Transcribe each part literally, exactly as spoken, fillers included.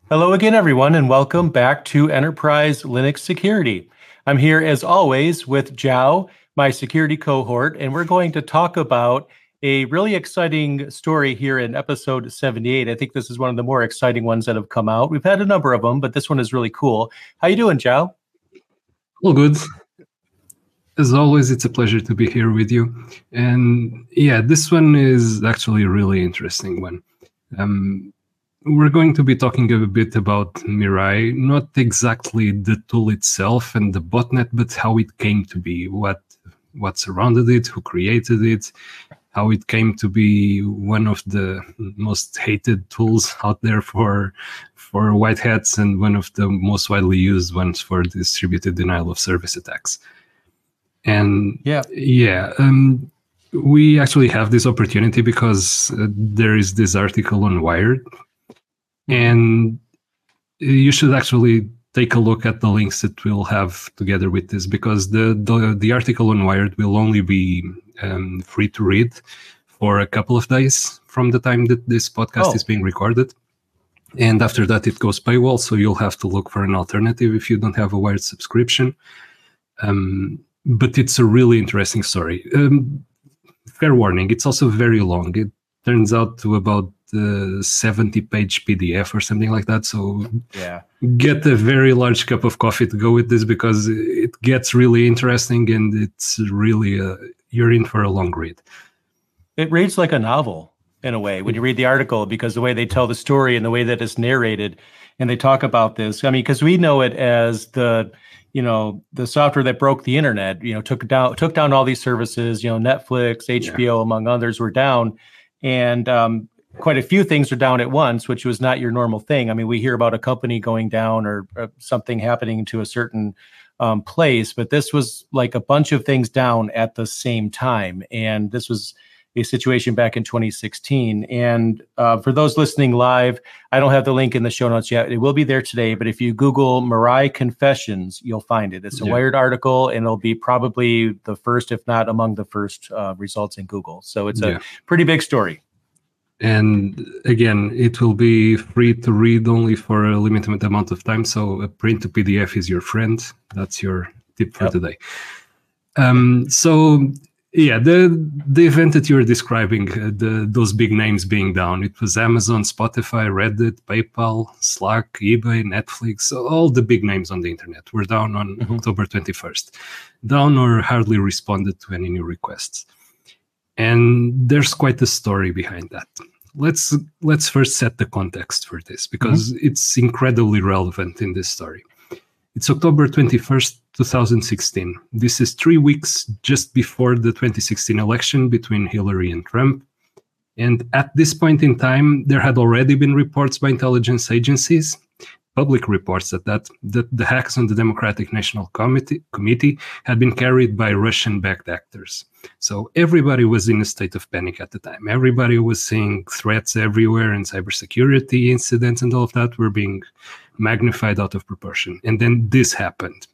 Hello again, everyone, and welcome back to Enterprise Linux Security. I'm here, as always, with Zhao, my security cohort, and we're going to talk about a really exciting story here in episode seventy-eight. I think this is one of the more exciting ones that have come out. We've had a number of them, but this one is really cool. How you doing, Zhao? All good. As always, it's a pleasure to be here with you. And yeah, this one is actually a really interesting one. Um, we're going to be talking a bit about Mirai, not exactly the tool itself and the botnet, but how it came to be, what what surrounded it, who created it, how it came to be one of the most hated tools out there for for white hats and one of the most widely used ones for distributed denial of service attacks. And yeah, yeah um, we actually have this opportunity because uh, there is this article on Wired, and you should actually take a look at the links that we'll have together with this, because the the, the article on Wired will only be um, free to read for a couple of days from the time that this podcast oh. is being recorded. And after that, it goes paywall, so you'll have to look for an alternative if you don't have a Wired subscription. Um, but it's a really interesting story. Um, fair warning, it's also very long. It turns out to about uh, seventy-page P D F or something like that. So yeah, get a very large cup of coffee to go with this, because it gets really interesting and it's really, a, you're in for a long read. It reads like a novel in a way when you read the article, because the way they tell the story and the way that it's narrated, and they talk about this. I mean, because we know it as the, you know, the software that broke the internet, you know, took down took down all these services, you know, Netflix, H B O, yeah. among others, were down. And um, quite a few things are down at once, which was not your normal thing. I mean, we hear about a company going down or, or something happening to a certain um, place, but this was like a bunch of things down at the same time. And this was a situation back in twenty sixteen. And uh, for those listening live, I don't have the link in the show notes yet. It will be there today. But if you Google Mirai Confessions, you'll find it. It's a yeah. Wired article, and it'll be probably the first, if not among the first uh, results in Google. So it's a yeah. pretty big story. And again, it will be free to read only for a limited amount of time. So a print to P D F is your friend. That's your tip for yep. today. Um, so... Yeah, the the event that you're describing, uh, the those big names being down, it was Amazon, Spotify, Reddit, PayPal, Slack, eBay, Netflix, all the big names on the internet were down on mm-hmm. October twenty-first. Down or hardly responded to any new requests. And there's quite a story behind that. Let's let's first set the context for this, because mm-hmm. it's incredibly relevant in this story. It's October twenty-first, twenty sixteen. This is three weeks just before the twenty sixteen election between Hillary and Trump. And at this point in time, there had already been reports by intelligence agencies, public reports at that, that the hacks on the Democratic National Committee, Committee had been carried by Russian-backed actors. So everybody was in a state of panic at the time. Everybody was seeing threats everywhere, and cybersecurity incidents and all of that were being magnified out of proportion. And then this happened.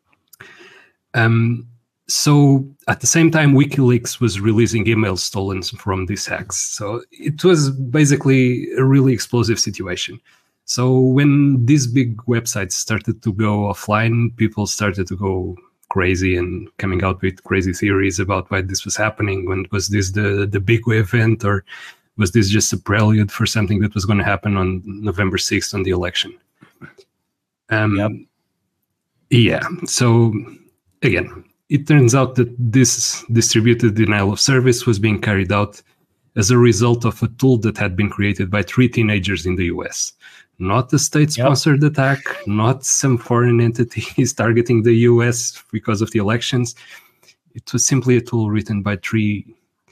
Um, so at the same time, WikiLeaks was releasing emails stolen from these hacks. So it was basically a really explosive situation. So when these big websites started to go offline, people started to go crazy and coming out with crazy theories about why this was happening. When was this the, the big event, or was this just a prelude for something that was going to happen on November sixth on the election? Um, yep. Yeah, so again, it turns out that this distributed denial of service was being carried out as a result of a tool that had been created by three teenagers in the U S. Not a state-sponsored yep. attack, not some foreign entities targeting the U S because of the elections. It was simply a tool written by three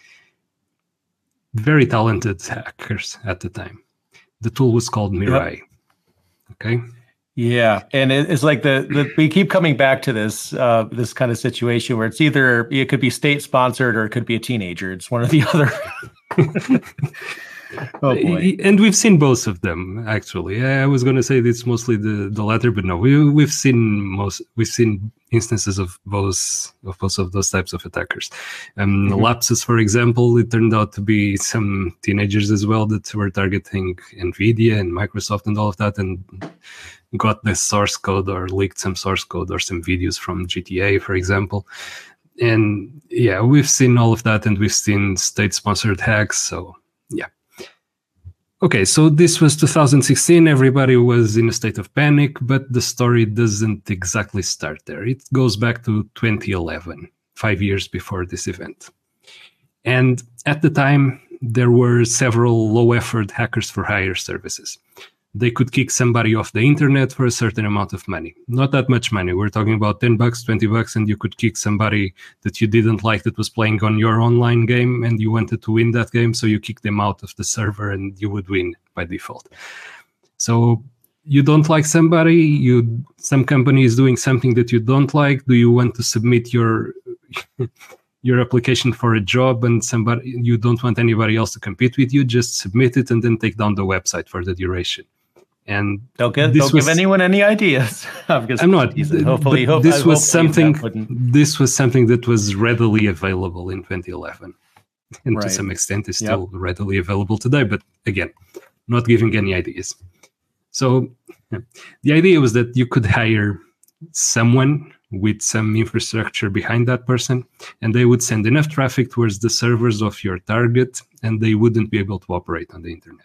very talented hackers at the time. The tool was called Mirai. Yep. Okay. Yeah, and it's like the, the we keep coming back to this uh, this kind of situation where it's either it could be state sponsored or it could be a teenager. It's one or the other. Oh boy. And we've seen both of them, actually. I was going to say it's mostly the, the latter, but no, we, we've seen most we've seen instances of both of both of those types of attackers. Um, mm-hmm. Lapsus, for example, it turned out to be some teenagers as well that were targeting NVIDIA and Microsoft and all of that, and got the source code or leaked some source code or some videos from G T A, for example. And yeah, we've seen all of that, and we've seen state-sponsored hacks. So yeah. Okay, so this was two thousand sixteen. Everybody was in a state of panic, but the story doesn't exactly start there. It goes back to twenty eleven, five years before this event. And at the time, there were several low-effort hackers for hire services. They could kick somebody off the internet for a certain amount of money. Not that much money. We're talking about ten bucks, twenty bucks, and you could kick somebody that you didn't like that was playing on your online game and you wanted to win that game, so you kick them out of the server and you would win by default. So you don't like somebody, you some company is doing something that you don't like. Do you want to submit your your application for a job and somebody you don't want anybody else to compete with you? Just submit it and then take down the website for the duration. And don't give, don't was, give anyone any ideas. I'm, I'm not. Hopefully, hope, this was hopefully something. This was something that was readily available in twenty eleven, and right. to some extent is still yep. readily available today. But again, not giving any ideas. So the idea was that you could hire someone with some infrastructure behind that person, and they would send enough traffic towards the servers of your target, and they wouldn't be able to operate on the internet.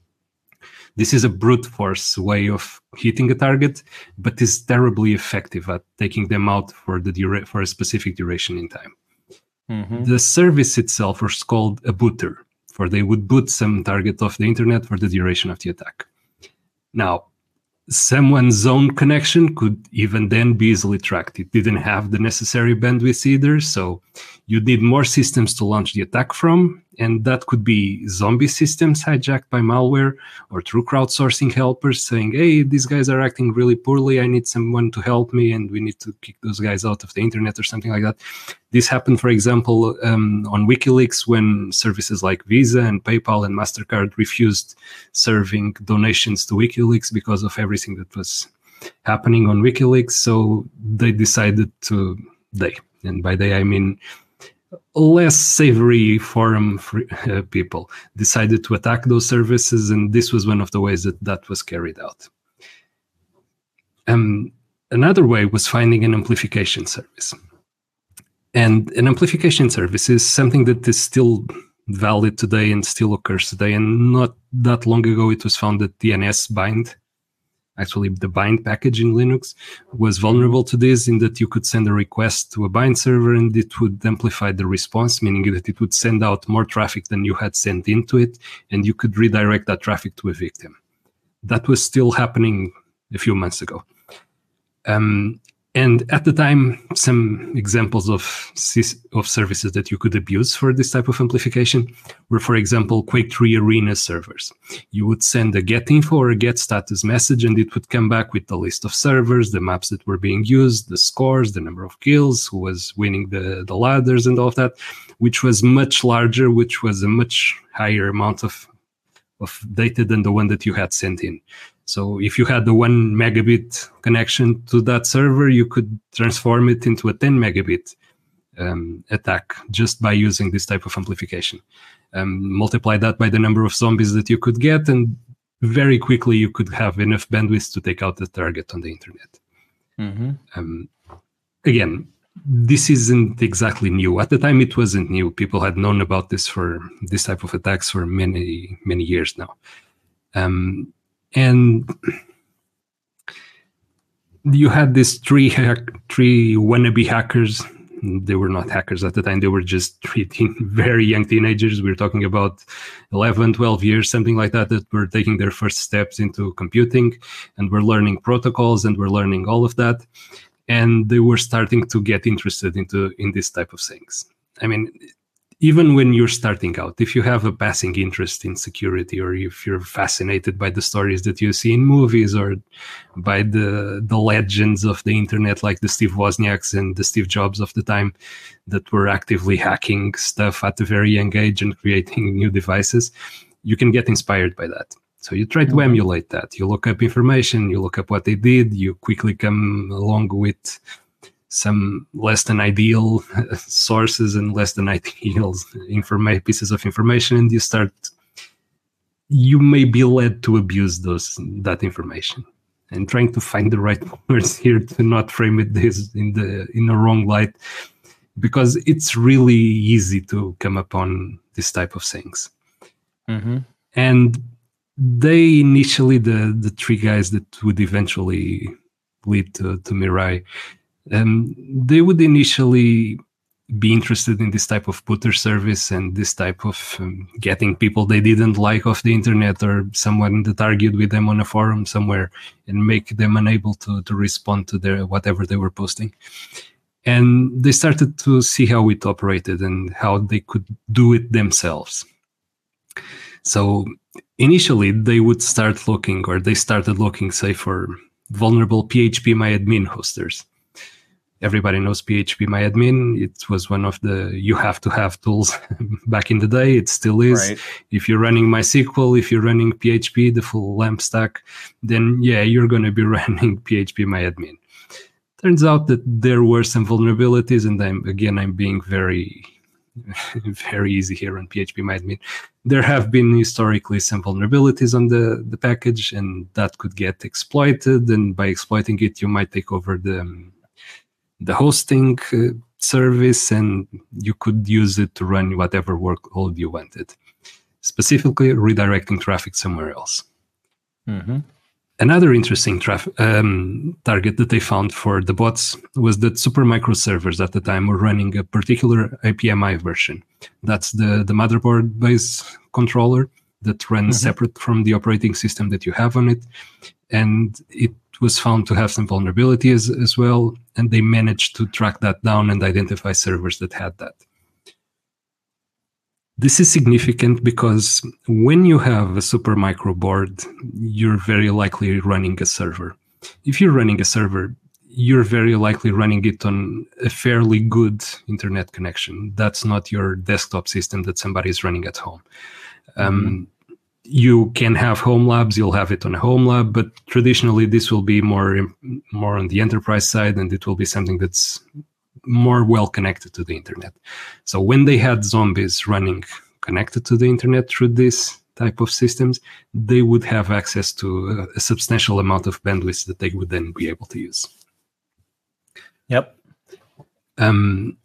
This is a brute force way of hitting a target, but is terribly effective at taking them out for the dura- for a specific duration in time. Mm-hmm. The service itself was called a booter, for they would boot some target off the internet for the duration of the attack. Now, someone's own connection could even then be easily tracked. It didn't have the necessary bandwidth either, so you need more systems to launch the attack from, and that could be zombie systems hijacked by malware or through crowdsourcing helpers saying, hey, these guys are acting really poorly, I need someone to help me, and we need to kick those guys out of the internet or something like that. This happened, for example, um, on WikiLeaks when services like Visa and PayPal and MasterCard refused serving donations to WikiLeaks because of everything that was happening on WikiLeaks. So they decided to, they, and by they I mean less savory forum free, uh, people, decided to attack those services, and this was one of the ways that that was carried out. Um, another way was finding an amplification service. And an amplification service is something that is still valid today and still occurs today. And not that long ago, it was found that D N S bind, actually the bind package in Linux, was vulnerable to this, in that you could send a request to a bind server and it would amplify the response, meaning that it would send out more traffic than you had sent into it, and you could redirect that traffic to a victim. That was still happening a few months ago. Um, And at the time, some examples of of services that you could abuse for this type of amplification were, for example, Quake three Arena servers. You would send a get info or a get status message, and it would come back with the list of servers, the maps that were being used, the scores, the number of kills, who was winning the, the ladders and all of that, which was much larger, which was a much higher amount of, of data than the one that you had sent in. So if you had the one megabit connection to that server, you could transform it into a ten megabit um, attack just by using this type of amplification. Um, multiply that by the number of zombies that you could get, and very quickly you could have enough bandwidth to take out the target on the internet. Mm-hmm. Um, again, this isn't exactly new. At the time, it wasn't new. People had known about this for this type of attacks for many, many years now. Um, And you had these three hack, three wannabe hackers. They were not hackers at the time. They were just three teen, very young teenagers. We were talking about eleven, twelve years, something like that, that were taking their first steps into computing, and were learning protocols, and were learning all of that. And they were starting to get interested into in this type of things. I mean, even when you're starting out, if you have a passing interest in security, or if you're fascinated by the stories that you see in movies, or by the the legends of the internet, like the Steve Wozniaks and the Steve Jobs of the time, that were actively hacking stuff at a very young age and creating new devices, you can get inspired by that. So you try to Mhm. emulate that. You look up information, you look up what they did, you quickly come along with some less than ideal sources and less than ideal informa- pieces of information, and you start, you may be led to abuse those that information. And trying to find the right words here to not frame it this in the in a wrong light, because it's really easy to come upon this type of things. Mm-hmm. And they initially, the the three guys that would eventually lead to, to Mirai, um, they would initially be interested in this type of booter service and this type of um, getting people they didn't like off the internet, or someone that argued with them on a forum somewhere, and make them unable to, to respond to their whatever they were posting. And they started to see how it operated and how they could do it themselves. So initially they would start looking, or they started looking, say, for vulnerable P H P MyAdmin hosters. Everybody knows P H P MyAdmin. It was one of the you have to have tools back in the day. It still is. Right. If you're running MySQL, if you're running P H P, the full LAMP stack, then yeah, you're going to be running P H P MyAdmin. Turns out that there were some vulnerabilities, and I'm again I'm being very very easy here on P H P MyAdmin. There have been historically some vulnerabilities on the, the package, and that could get exploited. And by exploiting it, you might take over the um, the hosting uh, service, and you could use it to run whatever workload you wanted, specifically redirecting traffic somewhere else. Mm-hmm. Another interesting traf- um, target that they found for the bots was that Supermicro servers at the time were running a particular A P M I version. That's the, the motherboard-based controller that runs mm-hmm. separate from the operating system that you have on it. And it was found to have some vulnerability as, as well, and they managed to track that down and identify servers that had that. This is significant because when you have a Supermicro board, you're very likely running a server. If you're running a server, you're very likely running it on a fairly good internet connection. That's not your desktop system that somebody is running at home. Um, mm-hmm. You can have home labs, you'll have it on a home lab, but traditionally this will be more, more on the enterprise side, and it will be something that's more well connected to the internet. So when they had zombies running connected to the internet through this type of systems, they would have access to a, a substantial amount of bandwidth that they would then be able to use. Yep. Um,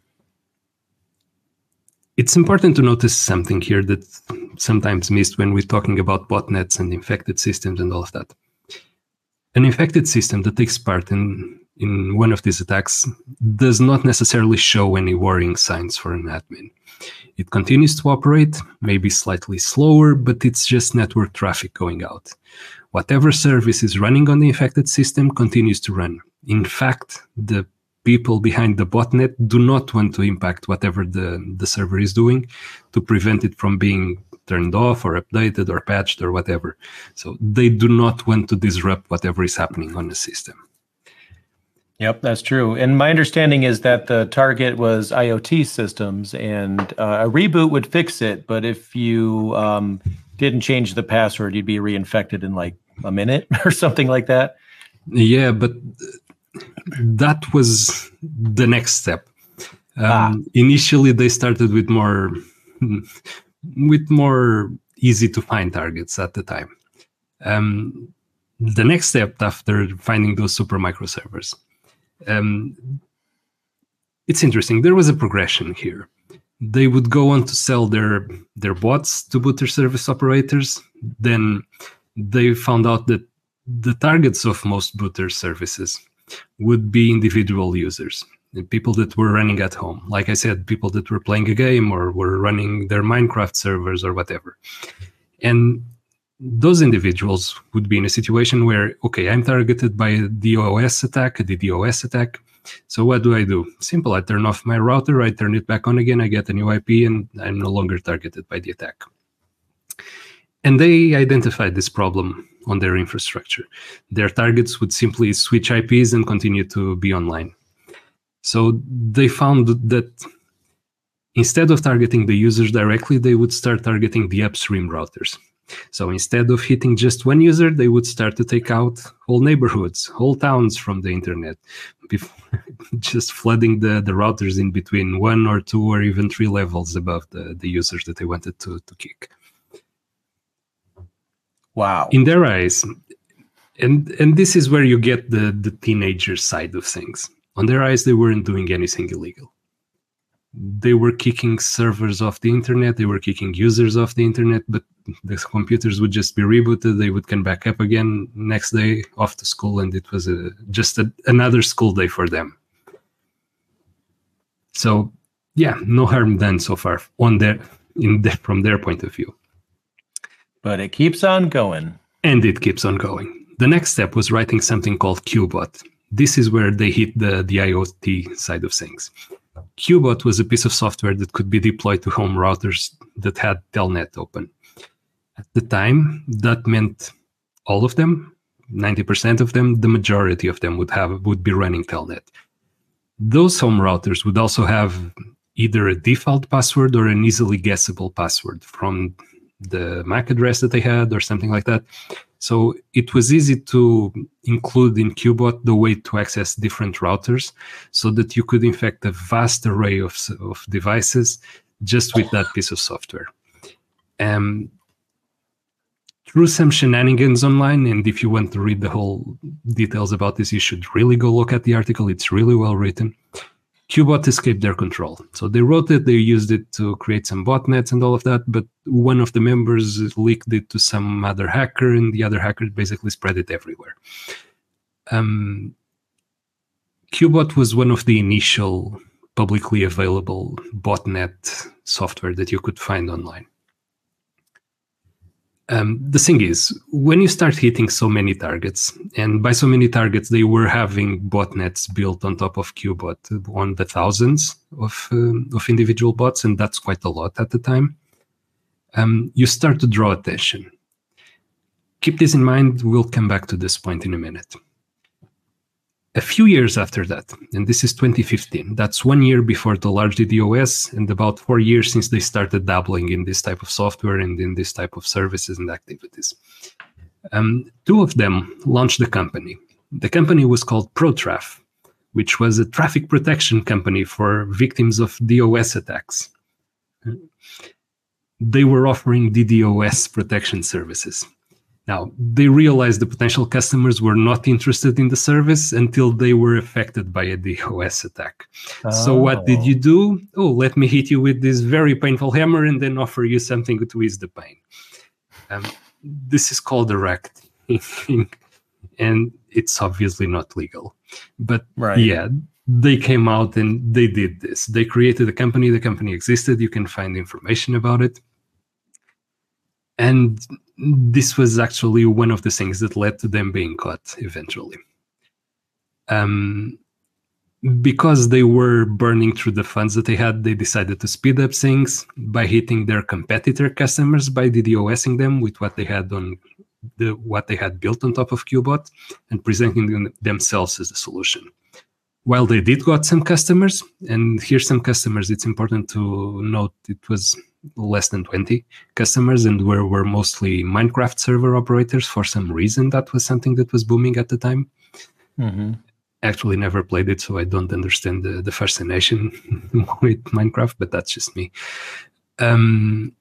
it's important to notice something here that sometimes missed when we're talking about botnets and infected systems and all of that. An infected system that takes part in in one of these attacks does not necessarily show any worrying signs for an admin. It continues to operate, maybe slightly slower, but it's just network traffic going out. Whatever service is running on the infected system continues to run. In fact, the people behind the botnet do not want to impact whatever the, the server is doing to prevent it from being turned off or updated or patched or whatever. So they do not want to disrupt whatever is happening on the system. Yep, that's true. And my understanding is that the target was IoT systems, and uh, a reboot would fix it. But if you um, didn't change the password, you'd be reinfected in like a minute or something like that. Yeah, but that was the next step. Um, ah. Initially, they started with more with more easy to find targets at the time. Um, the next step after finding those Supermicro servers. Um, it's interesting. There was a progression here. They would go on to sell their their bots to booter service operators. Then they found out that the targets of most booter services would be individual users, people that were running at home. Like I said, people that were playing a game or were running their Minecraft servers or whatever. And those individuals would be in a situation where, okay, I'm targeted by a DOS attack, a DDoS attack. So what do I do? Simple. I turn off my router, I turn it back on again, I get a new I P, and I'm no longer targeted by the attack. And they identified this problem on their infrastructure. Their targets would simply switch I Ps and continue to be online. So they found that instead of targeting the users directly, they would start targeting the upstream routers. So instead of hitting just one user, they would start to take out whole neighborhoods, whole towns from the internet, just flooding the, the routers in between one or two or even three levels above the, the users that they wanted to, to kick. Wow. In their eyes, and and this is where you get the, the teenager side of things. On their eyes, they weren't doing anything illegal. They were kicking servers off the internet, they were kicking users off the internet, but the computers would just be rebooted, they would come back up again next day off to school, and it was a, just a, another school day for them. So yeah, no harm done so far on their, in their, from their point of view. But it keeps on going. And it keeps on going. The next step was writing something called Qbot. This is where they hit the, the IoT side of things. Qbot was a piece of software that could be deployed to home routers that had Telnet open. At the time, that meant all of them, ninety percent of them, the majority of them would have would be running Telnet. Those home routers would also have either a default password or an easily guessable password from the M A C address that they had or something like that. So it was easy to include in Qbot the way to access different routers so that you could infect a vast array of, of devices just with that piece of software. Um, through some shenanigans online, and if you want to read the whole details about this, you should really go look at the article. It's really well written. Qbot escaped their control. So they wrote it, they used it to create some botnets and all of that, but one of the members leaked it to some other hacker, and the other hacker basically spread it everywhere. Um, Qbot was one of the initial publicly available botnet software that you could find online. Um, the thing is, when you start hitting so many targets, and by so many targets, they were having botnets built on top of Qbot on the thousands of, um, of individual bots, and that's quite a lot at the time, um, you start to draw attention. Keep this in mind, we'll come back to this point in a minute. A few years after that, and this is twenty fifteen, that's one year before the large DDoS and about four years since they started dabbling in this type of software and in this type of services and activities. Um, two of them launched a company. The company was called ProTraf, which was a traffic protection company for victims of DOS attacks. They were offering DDoS protection services. Now, they realized the potential customers were not interested in the service until they were affected by a DOS attack. Oh. So what did you do? Oh, let me hit you with this very painful hammer and then offer you something to ease the pain. Um, this is called direct, and it's obviously not legal. But right. yeah, they came out and they did this. They created a company. The company existed. You can find information about it. And this was actually one of the things that led to them being caught eventually. Um, because they were burning through the funds that they had, they decided to speed up things by hitting their competitor customers by DDoSing them with what they had on the what they had built on top of Qbot and presenting them themselves as a solution. While they did got some customers, and here's some customers, it's important to note it was less than twenty customers, and were, were mostly Minecraft server operators. For some reason, that was something that was booming at the time. Mm-hmm. Actually never played it, so I don't understand the, the fascination with Minecraft, but that's just me. Um,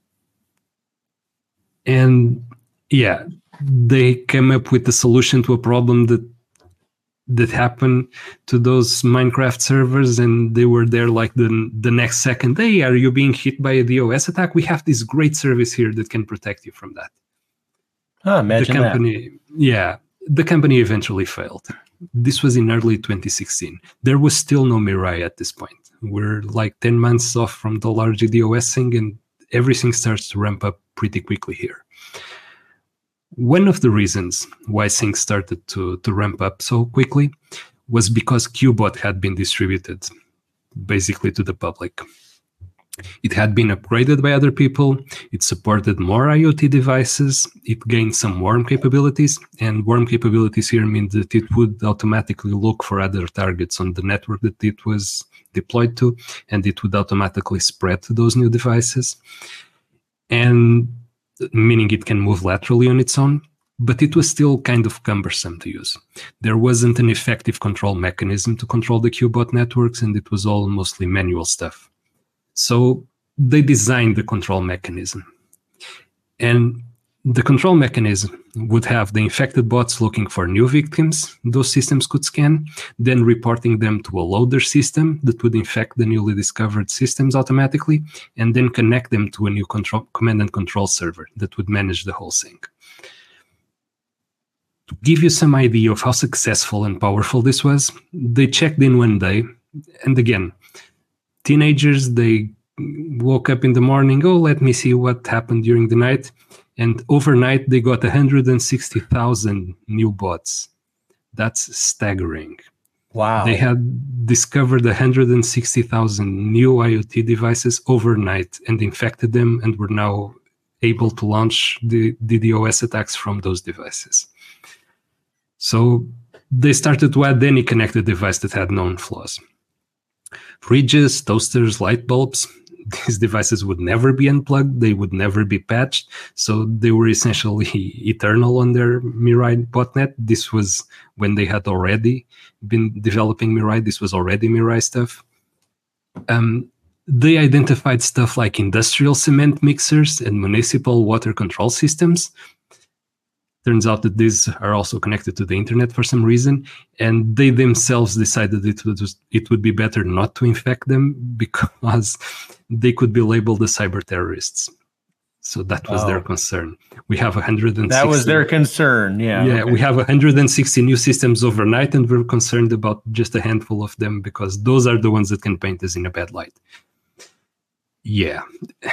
and yeah, they came up with a solution to a problem that that happened to those Minecraft servers, and they were there like the, the next second. Hey, are you being hit by a DOS attack? We have this great service here that can protect you from that. Oh, imagine the company, that. Yeah, the company eventually failed. This was in early twenty sixteen. There was still no Mirai at this point. We're like ten months off from the large DDoS thing, and everything starts to ramp up pretty quickly here. One of the reasons why things started to, to ramp up so quickly was because Qbot had been distributed basically to the public. It had been upgraded by other people, it supported more IoT devices, it gained some worm capabilities, and worm capabilities here mean that it would automatically look for other targets on the network that it was deployed to, and it would automatically spread to those new devices. And meaning it can move laterally on its own, but it was still kind of cumbersome to use. There wasn't an effective control mechanism to control the Qbot networks, and it was all mostly manual stuff. So they designed the control mechanism. And the control mechanism would have the infected bots looking for new victims those systems could scan, then reporting them to a loader system that would infect the newly discovered systems automatically, and then connect them to a new control, command and control server that would manage the whole sync. To give you some idea of how successful and powerful this was, they checked in one day, and again, teenagers, they woke up in the morning, oh, let me see what happened during the night. And overnight, they got one hundred sixty thousand new bots. That's staggering. Wow. They had discovered one hundred sixty thousand new IoT devices overnight and infected them, and were now able to launch the DDoS attacks from those devices. So they started to add any connected device that had known flaws. Fridges, toasters, light bulbs. These devices would never be unplugged, they would never be patched, so they were essentially eternal on their Mirai botnet. This was when they had already been developing Mirai, this was already Mirai stuff. Um, they identified stuff like industrial cement mixers and municipal water control systems. Turns out that these are also connected to the internet for some reason, and they themselves decided it would, it would be better not to infect them because they could be labeled as cyber terrorists. So that was oh. their concern. We have one hundred sixty. That was their concern, yeah. Yeah, okay. We have one hundred sixty new systems overnight, and we're concerned about just a handful of them because those are the ones that can paint us in a bad light. Yeah.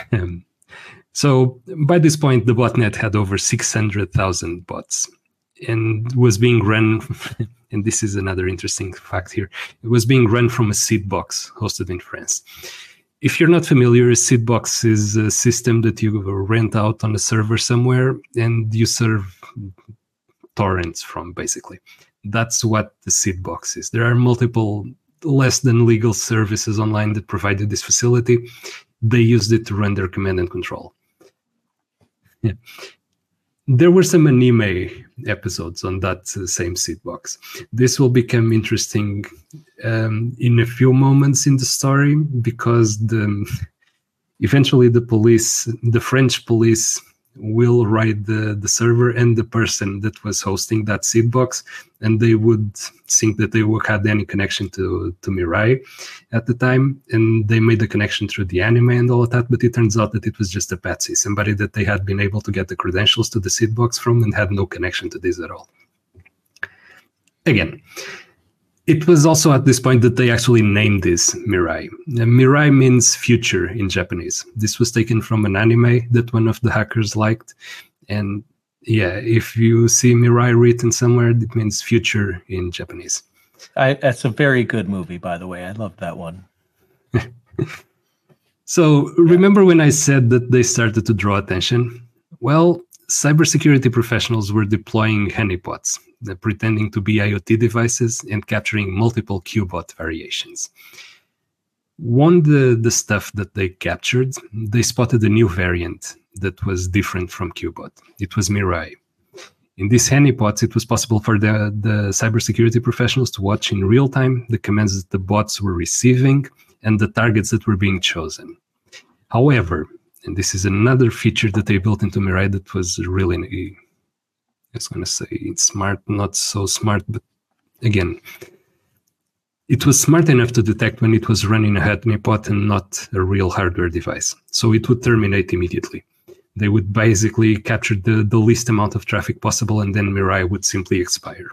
So by this point, the botnet had over six hundred thousand bots and was being run, and this is another interesting fact here, it was being run from a seed box hosted in France. If you're not familiar, a seed box is a system that you rent out on a server somewhere and you serve torrents from, basically. That's what the seed box is. There are multiple less than legal services online that provided this facility. They used it to run their command and control. Yeah. There were some anime episodes on that uh, same seed box. This will become interesting um, in a few moments in the story because the eventually the police, the French police, will write the, the server and the person that was hosting that seed box, and they would think that they would had any connection to, to Mirai at the time, and they made the connection through the anime and all of that, but it turns out that it was just a patsy, somebody that they had been able to get the credentials to the seed box from and had no connection to this at all. Again, it was also at this point that they actually named this Mirai. Mirai means future in Japanese. This was taken from an anime that one of the hackers liked. And yeah, if you see Mirai written somewhere, it means future in Japanese. I, that's a very good movie, by the way. I love that one. So remember when I said that they started to draw attention? Well, cybersecurity professionals were deploying honeypots, pretending to be IoT devices and capturing multiple Qbot variations. One the, the stuff that they captured, they spotted a new variant that was different from Qbot. It was Mirai. In these honeypots, it was possible for the, the cybersecurity professionals to watch in real time the commands that the bots were receiving and the targets that were being chosen. However, and this is another feature that they built into Mirai that was really, I was going to say it's smart, not so smart, but again, it was smart enough to detect when it was running a honeypot and not a real hardware device. So it would terminate immediately. They would basically capture the, the least amount of traffic possible, and then Mirai would simply expire.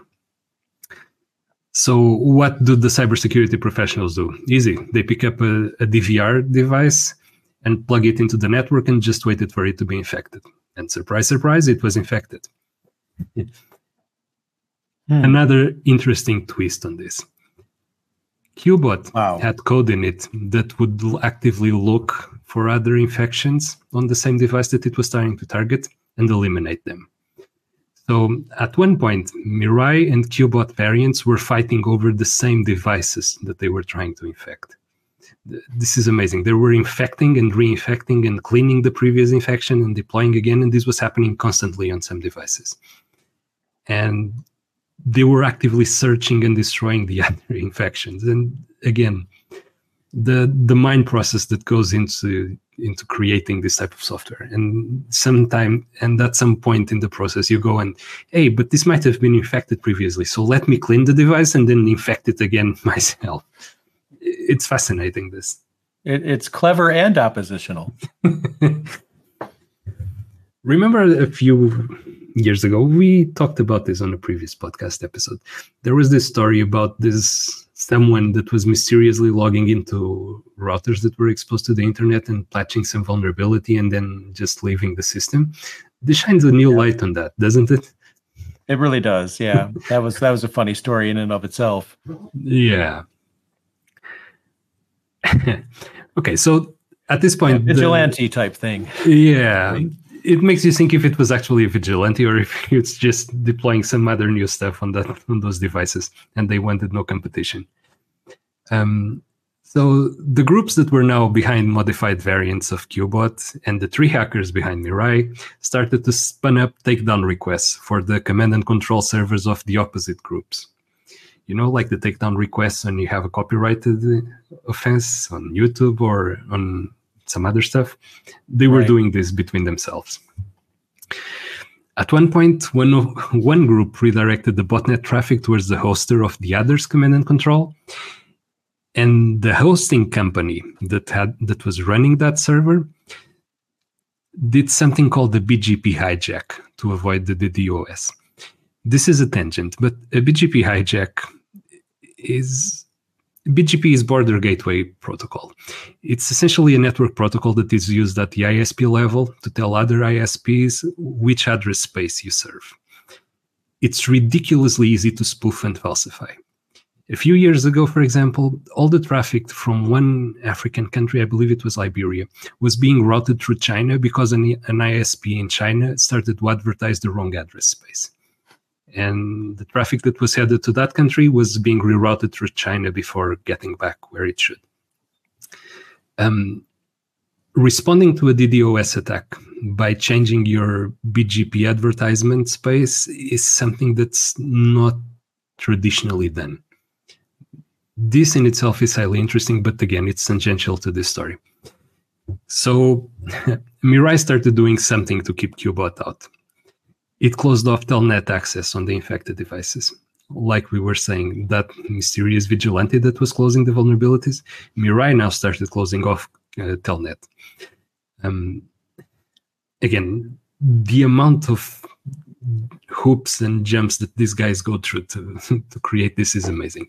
So what do the cybersecurity professionals do? Easy. They pick up a, a D V R device and plug it into the network and just waited for it to be infected. And surprise, surprise, it was infected. Hmm. Another interesting twist on this. Qbot wow. had code in it that would actively look for other infections on the same device that it was trying to target and eliminate them. So at one point, Mirai and Qbot variants were fighting over the same devices that they were trying to infect. This is amazing. They were infecting and reinfecting and cleaning the previous infection and deploying again, and this was happening constantly on some devices. And they were actively searching and destroying the other infections. And again, the the mind process that goes into into creating this type of software. And sometime and at some point in the process, you go and, hey, but this might have been infected previously, so let me clean the device and then infect it again myself. It's fascinating, this. It, it's clever and oppositional. Remember a few years ago, we talked about this on a previous podcast episode. There was this story about this someone that was mysteriously logging into routers that were exposed to the internet and patching some vulnerability and then just leaving the system. This shines a new yeah. light on that, doesn't it? It really does. Yeah, that was that was a funny story in and of itself. Yeah. Okay, so at this point, yeah, vigilante the, type thing. Yeah, it makes you think if it was actually a vigilante or if it's just deploying some other new stuff on that on those devices, and they wanted no competition. Um, so the groups that were now behind modified variants of Qbot and the three hackers behind Mirai started to spin up takedown requests for the command and control servers of the opposite groups. You know, like the takedown requests when you have a copyrighted offense on YouTube or on some other stuff. They were right. doing this between themselves. At one point, one, of, one group redirected the botnet traffic towards the hoster of the other's command and control. And the hosting company that had that was running that server did something called the B G P hijack to avoid the DDoS. This is a tangent, but a B G P hijack is B G P is Border Gateway Protocol. It's essentially a network protocol that is used at the I S P level to tell other I S Ps which address space you serve. It's ridiculously easy to spoof and falsify. A few years ago, for example, all the traffic from one African country, I believe it was Liberia, was being routed through China because an, an I S P in China started to advertise the wrong address space. And the traffic that was headed to that country was being rerouted through China before getting back where it should. Um, responding to a DDoS attack by changing your B G P advertisement space is something that's not traditionally done. This in itself is highly interesting, but again, it's tangential to this story. So Mirai started doing something to keep Qbot out. It closed off telnet access on the infected devices. Like we were saying, that mysterious vigilante that was closing the vulnerabilities, Mirai now started closing off uh, telnet. Um, again, the amount of hoops and jumps that these guys go through to, to create this is amazing.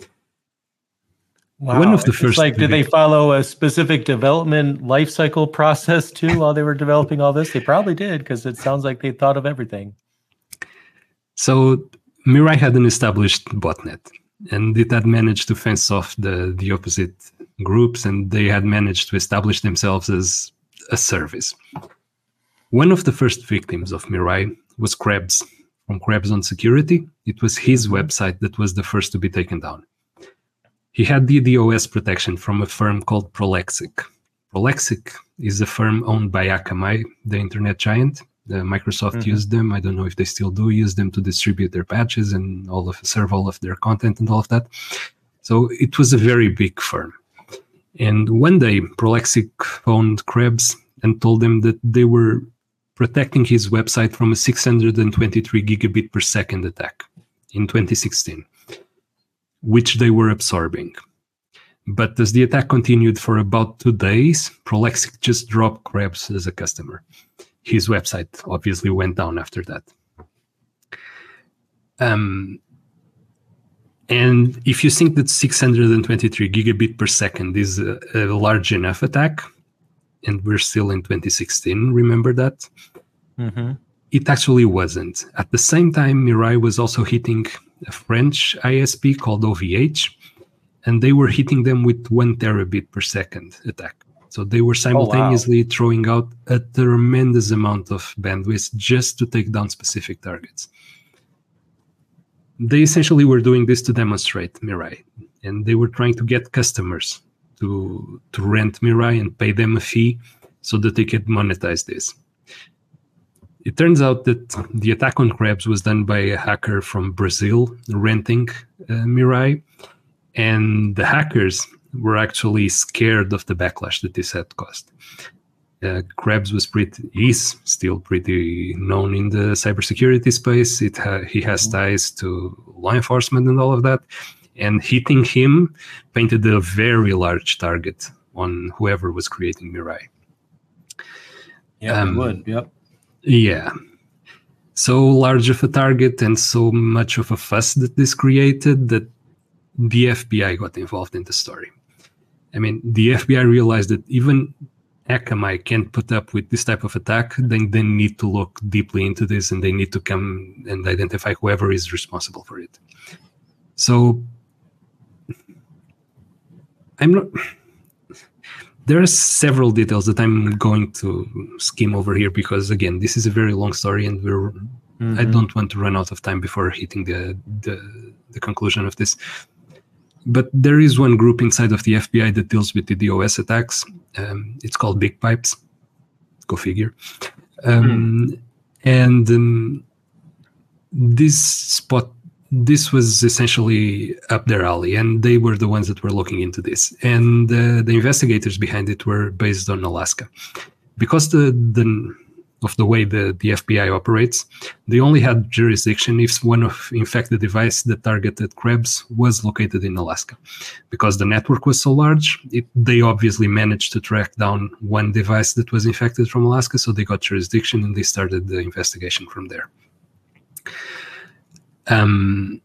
Wow. One of the it's first like, did they follow a specific development life cycle process too while they were developing all this? They probably did, because it sounds like they thought of everything. So Mirai had an established botnet, and it had managed to fence off the, the opposite groups, and they had managed to establish themselves as a service. One of the first victims of Mirai was Krebs, from Krebs on Security. It was his website that was the first to be taken down. He had DDoS protection from a firm called Prolexic. Prolexic is a firm owned by Akamai, the internet giant. Uh, Microsoft mm-hmm. used them. I don't know if they still do use them to distribute their patches and all of serve all of their content and all of that. So it was a very big firm. And one day, Prolexic phoned Krebs and told them that they were protecting his website from a six hundred twenty-three gigabit per second attack in twenty sixteen. Which they were absorbing. But as the attack continued for about two days, Prolexic just dropped Krebs as a customer. His website obviously went down after that. Um, and if you think that six hundred twenty-three gigabit per second is a, a large enough attack, and we're still in twenty sixteen, remember that? Mm-hmm. It actually wasn't. At the same time, Mirai was also hitting a French I S P called O V H, and they were hitting them with one terabit per second attack. So they were simultaneously oh, wow. throwing out a tremendous amount of bandwidth just to take down specific targets. They essentially were doing this to demonstrate Mirai, and they were trying to get customers to to rent Mirai and pay them a fee so that they could monetize this. It turns out that the attack on Krebs was done by a hacker from Brazil renting uh, Mirai, and the hackers were actually scared of the backlash that this had caused. Uh, Krebs was pretty, is still pretty known in the cybersecurity space. It ha- he has ties to law enforcement and all of that. And hitting him painted a very large target on whoever was creating Mirai. Yeah, um, it would. Yep. Yeah. So large of a target and so much of a fuss that this created that the F B I got involved in the story. I mean, the F B I realized that even Akamai can't put up with this type of attack. Then they need to look deeply into this, and they need to come and identify whoever is responsible for it. So I'm not... There are several details that I'm going to skim over here because, again, this is a very long story, and we're mm-hmm. I don't want to run out of time before hitting the, the the conclusion of this. But there is one group inside of the F B I that deals with the DDoS attacks. Um, it's called Big Pipes. Go figure. Um, mm. And um, this spot, this was essentially up their alley, and they were the ones that were looking into this. And uh, the investigators behind it were based on Alaska. Because the, the of the way the, the F B I operates, they only had jurisdiction if one of, in fact, the device that targeted Krebs was located in Alaska. Because the network was so large, it, they obviously managed to track down one device that was infected from Alaska, so they got jurisdiction and they started the investigation from there. Um,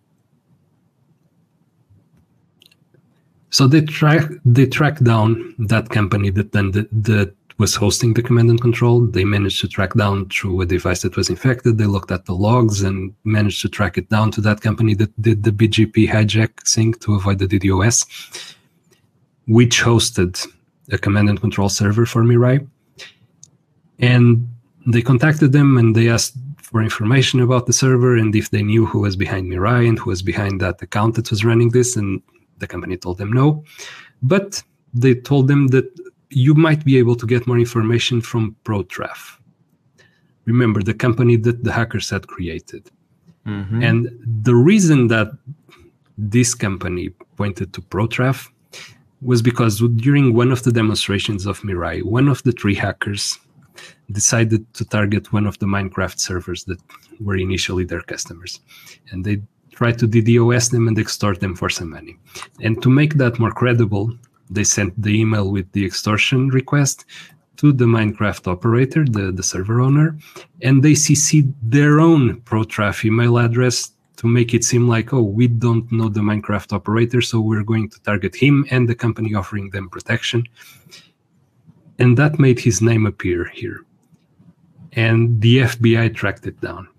so they track they tracked down that company that then the, that was hosting the command and control. They managed to track down through a device that was infected. They looked at the logs and managed to track it down to that company that did the B G P hijacking to avoid the DDoS, which hosted a command and control server for Mirai. And they contacted them and they asked for information about the server and if they knew who was behind Mirai and who was behind that account that was running this. And the company told them no. But they told them that you might be able to get more information from ProTraf. Remember, the company that the hackers had created. Mm-hmm. And the reason that this company pointed to ProTraf was because during one of the demonstrations of Mirai, one of the three hackers decided to target one of the Minecraft servers that were initially their customers. And they tried to DDoS them and extort them for some money. And to make that more credible, they sent the email with the extortion request to the Minecraft operator, the, the server owner, and they C C'd their own ProTraf email address to make it seem like, oh, we don't know the Minecraft operator, so we're going to target him and the company offering them protection. And that made his name appear here. And the F B I tracked it down.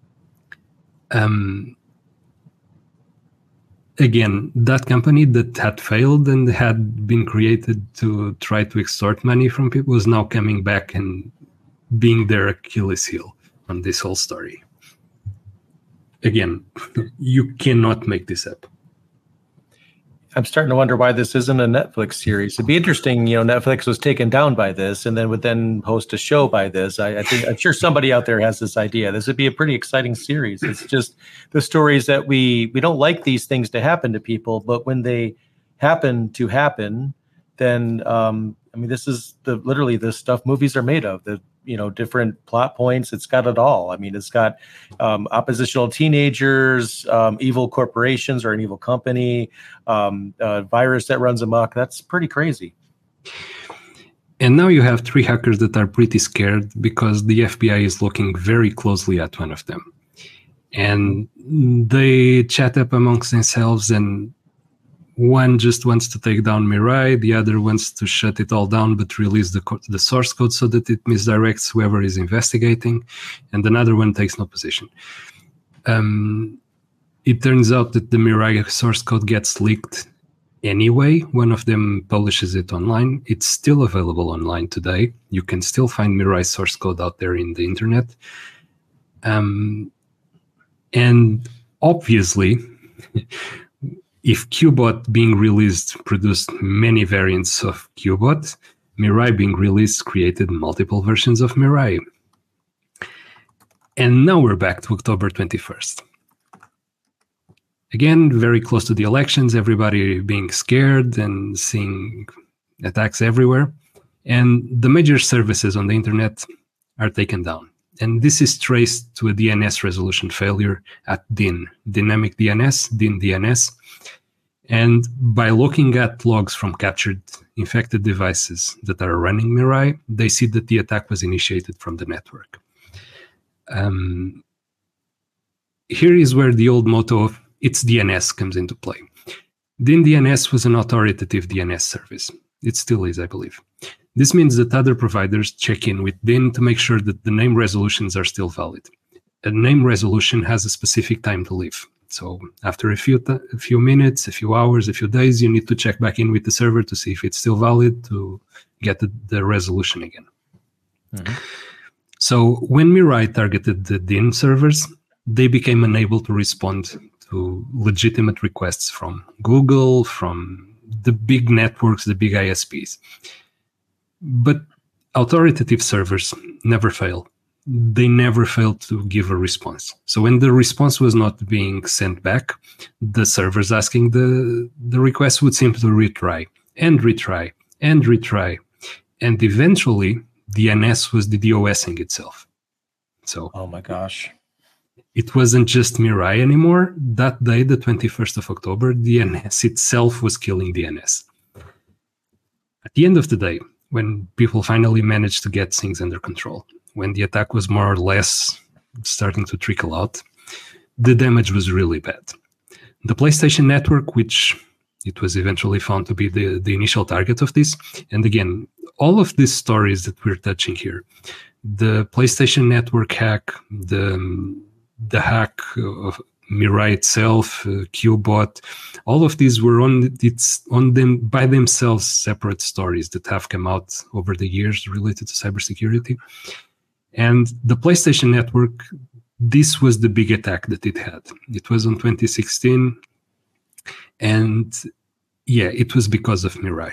Um, Again, that company that had failed and had been created to try to extort money from people was now coming back and being their Achilles heel on this whole story. Again, you cannot make this up. I'm starting to wonder why this isn't a Netflix series. It'd be interesting, you know, Netflix was taken down by this and then would then host a show by this. I, I think I'm sure somebody out there has this idea. This would be a pretty exciting series. It's just the stories that we we don't like these things to happen to people, but when they happen to happen, then um, I mean, this is the literally the stuff movies are made of. The you know different plot points. It's got it all. I mean, it's got um, oppositional teenagers, um, evil corporations or an evil company, um, a virus that runs amok. That's pretty crazy. And now you have three hackers that are pretty scared because the F B I is looking very closely at one of them, and they chat up amongst themselves and. One just wants to take down Mirai, the other wants to shut it all down but release the co- the source code so that it misdirects whoever is investigating, and another one takes no position. Um, it turns out that the Mirai source code gets leaked anyway. One of them publishes it online. It's still available online today. You can still find Mirai source code out there in the internet. Um, and obviously... if Qbot being released produced many variants of Qbot, Mirai being released created multiple versions of Mirai. And now we're back to October twenty-first. Again, very close to the elections, everybody being scared and seeing attacks everywhere. And the major services on the internet are taken down. And this is traced to a D N S resolution failure at D I N, Dynamic D N S, D I N D N S. And by looking at logs from captured infected devices that are running Mirai, they see that the attack was initiated from the network. Um, here is where the old motto of it's D N S comes into play. D I N D N S was an authoritative D N S service. It still is, I believe. This means that other providers check in with D I N to make sure that the name resolutions are still valid. A name resolution has a specific time to live. So after a few, th- a few minutes, a few hours, a few days, you need to check back in with the server to see if it's still valid to get the, the resolution again. Mm-hmm. So when Mirai targeted the D I N servers, they became unable to respond to legitimate requests from Google, from the big networks, the big I S Ps. But authoritative servers never fail. They never fail to give a response. So when the response was not being sent back, the servers asking the, the request would simply retry and retry and retry. And eventually, D N S was DDoSing itself. So, oh my gosh. It wasn't just Mirai anymore. That day, the twenty-first of October, D N S itself was killing D N S. At the end of the day, when people finally managed to get things under control, when the attack was more or less starting to trickle out, the damage was really bad. The PlayStation Network, which it was eventually found to be the, the initial target of this, and again, all of these stories that we're touching here, the PlayStation Network hack, the, the hack of Mirai itself, uh, Qbot, all of these were on it's on them by themselves separate stories that have come out over the years related to cybersecurity. And the PlayStation Network, this was the big attack that it had. It was in twenty sixteen, and yeah, it was because of Mirai.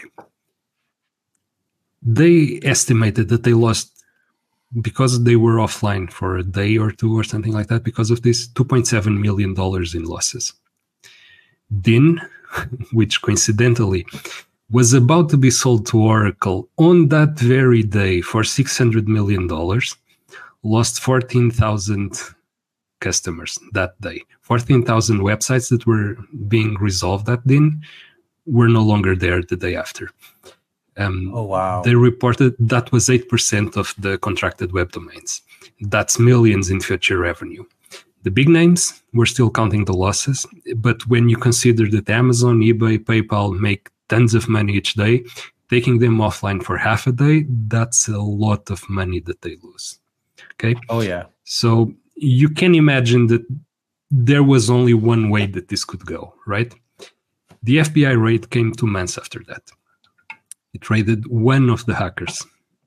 They estimated that they lost, because they were offline for a day or two or something like that, because of this, two point seven million dollars in losses. D I N, which coincidentally was about to be sold to Oracle on that very day for six hundred million dollars, lost fourteen thousand customers that day. fourteen thousand websites that were being resolved at D I N were no longer there the day after. Um, oh, wow. They reported that was eight percent of the contracted web domains. That's millions in future revenue. The big names were still counting the losses, but when you consider that Amazon, eBay, PayPal make tons of money each day, taking them offline for half a day, that's a lot of money that they lose. Okay? Oh, yeah. So you can imagine that there was only one way that this could go, right? The F B I raid came two months after that. It raided one of the hackers.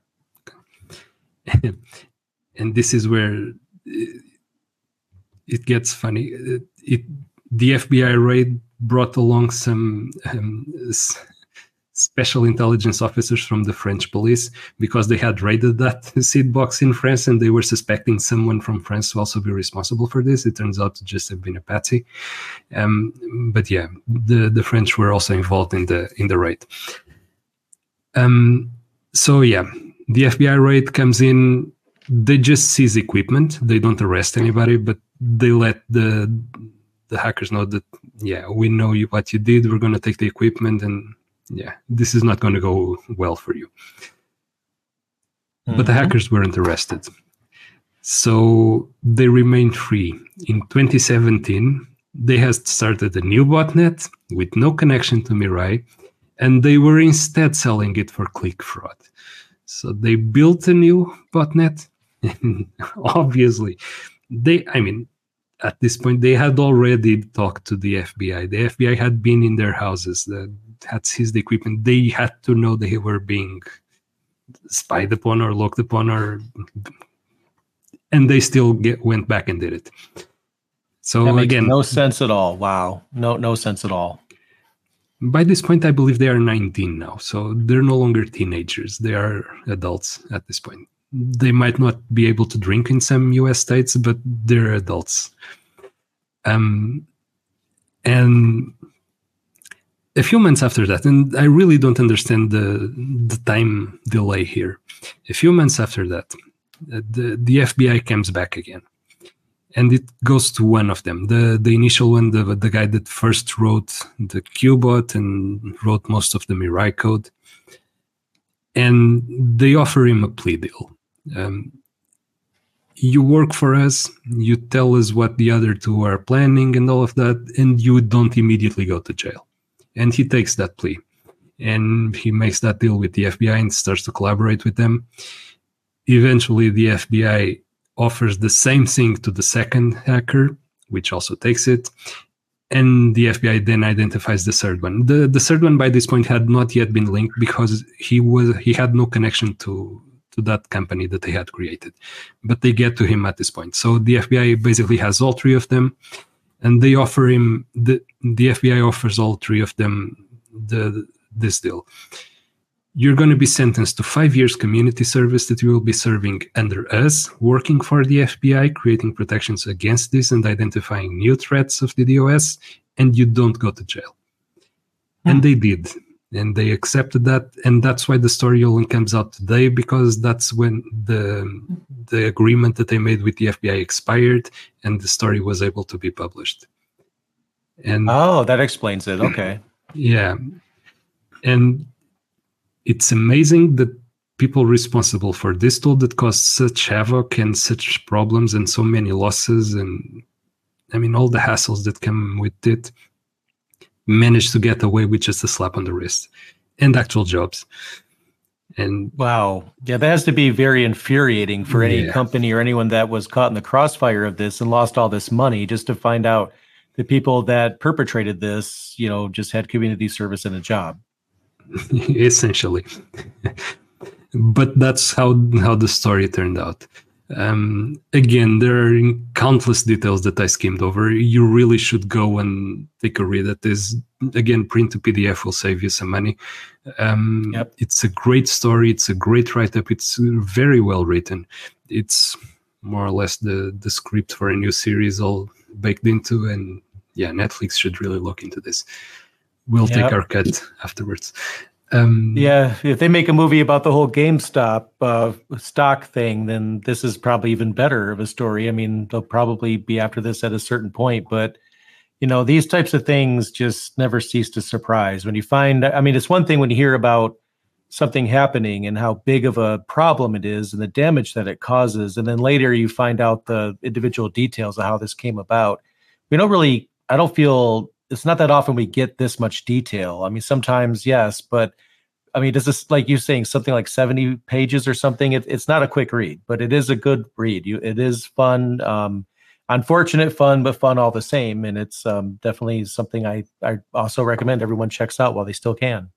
And this is where it gets funny. It, it, the F B I raid brought along some um, s- special intelligence officers from the French police, because they had raided that seed box in France and they were suspecting someone from France to also be responsible for this. It turns out to just have been a patsy. Um, but yeah, the, the French were also involved in the in the raid. Um, so yeah, the F B I raid comes in, they just seize equipment. They don't arrest anybody, but they let the the hackers know that, yeah, we know you, what you did. We're going to take the equipment, and yeah, this is not going to go well for you. Mm-hmm. But the hackers weren't arrested. So they remained free. In twenty seventeen, they had started a new botnet with no connection to Mirai, and they were instead selling it for click fraud. So they built a new botnet. Obviously, they, I mean, at this point, they had already talked to the F B I. The F B I had been in their houses, that had seized the equipment. They had to know they were being spied upon or looked upon, or, and they still get, went back and did it. So that makes again, no sense at all. Wow, no, no sense at all. by this point, I believe they are nineteen now. So they're no longer teenagers. They are adults at this point. They might not be able to drink in some U S states, but they're adults. Um, and a few months after that, and I really don't understand the, the time delay here. A few months after that, the, the F B I comes back again. And it goes to one of them, the, the initial one, the, the guy that first wrote the Qbot and wrote most of the Mirai code. And they offer him a plea deal. Um, you work for us, you tell us what the other two are planning and all of that, and you don't immediately go to jail. And he takes that plea. And he makes that deal with the F B I and starts to collaborate with them. Eventually, the F B I offers the same thing to the second hacker, which also takes it. And the F B I then identifies the third one. The, the third one by this point had not yet been linked because he was he had no connection to, to that company that they had created. But they get to him at this point. So the F B I basically has all three of them, and they offer him, the, the F B I offers all three of them the this deal. You're going to be sentenced to five years community service that you will be serving under us, working for the F B I, creating protections against this and identifying new threats of the DOS, and you don't go to jail. Mm. And they did. And they accepted that. And that's why the story only comes out today, because that's when the, the agreement that they made with the F B I expired and the story was able to be published. And oh, that explains it. Okay. Yeah. And it's amazing that people responsible for this tool that caused such havoc and such problems and so many losses and, I mean, all the hassles that come with it, managed to get away with just a slap on the wrist and actual jobs. And wow. Yeah, that has to be very infuriating for any yeah. company or anyone that was caught in the crossfire of this and lost all this money just to find out the people that perpetrated this, you know, just had community service and a job. Essentially. But that's how how the story turned out. Um, again, there are countless details that I skimmed over. You really should go and take a read at this. Again, print to P D F will save you some money. Um, yep. It's a great story. It's a great write-up. It's very well written. It's more or less the, the script for a new series all baked into. And yeah, Netflix should really look into this. We'll yep. take our cut afterwards. Um, yeah, if they make a movie about the whole GameStop uh, stock thing, then this is probably even better of a story. I mean, they'll probably be after this at a certain point, but you know, these types of things just never cease to surprise. When you find, I mean, it's one thing when you hear about something happening and how big of a problem it is and the damage that it causes, and then later you find out the individual details of how this came about. We don't really, I don't feel, it's not that often we get this much detail. I mean, sometimes, yes, but I mean, does this, like you saying, something like seventy pages or something? It, it's not a quick read, but it is a good read. You, it is fun, um, unfortunate fun, but fun all the same. And it's um, definitely something I, I also recommend everyone checks out while they still can.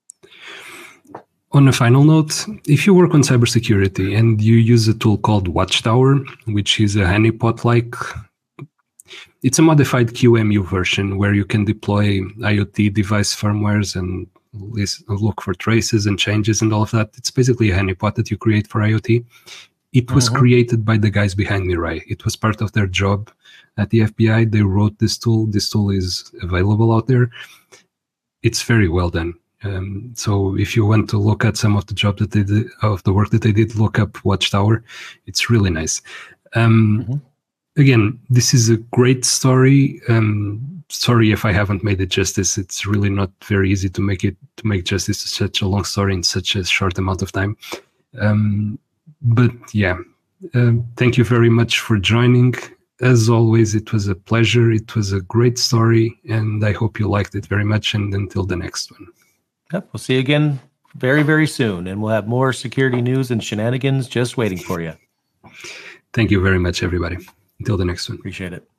On a final note, if you work on cybersecurity and you use a tool called Watchtower, which is a honeypot-like, it's a modified Q M U version where you can deploy IoT device firmwares and look for traces and changes and all of that. It's basically a honeypot that you create for IoT. It was mm-hmm. created by the guys behind Mirai. It was part of their job at the F B I. They wrote this tool. This tool is available out there. It's very well done. Um, so if you want to look at some of the job that they did, of the work that they did, look up Watchtower. It's really nice. Um, mm-hmm. Again, this is a great story. Um, sorry if I haven't made it justice. It's really not very easy to make it to make justice to such a long story in such a short amount of time. Um, but yeah, uh, thank you very much for joining. As always, it was a pleasure. It was a great story, and I hope you liked it very much. And until the next one. Yep, we'll see you again very, very soon, and we'll have more security news and shenanigans just waiting for you. Thank you very much, everybody. Until the next one. Appreciate it.